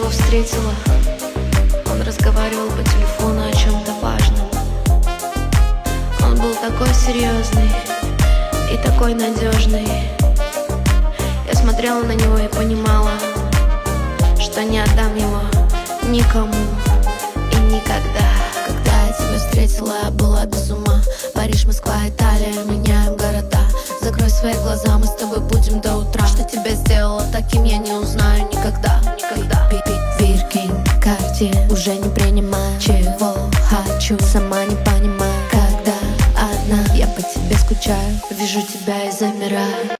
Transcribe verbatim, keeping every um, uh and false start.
его встретила, он разговаривал по телефону о чем-то важном. Он был такой серьезный и такой надежный. Я смотрела на него и понимала, что не отдам его никому и никогда. Когда я тебя встретила, я была без ума. Париж, Москва, Италия, меняем города. Закрой свои глаза, мы с тобой будем до утра. Что тебя сделало таким, я не узнаю никогда, никогда. Биркин, Cartier, уже не принимаю, чего хочу, сама не понимаю. Когда одна, я по тебе скучаю, вижу тебя и замираю.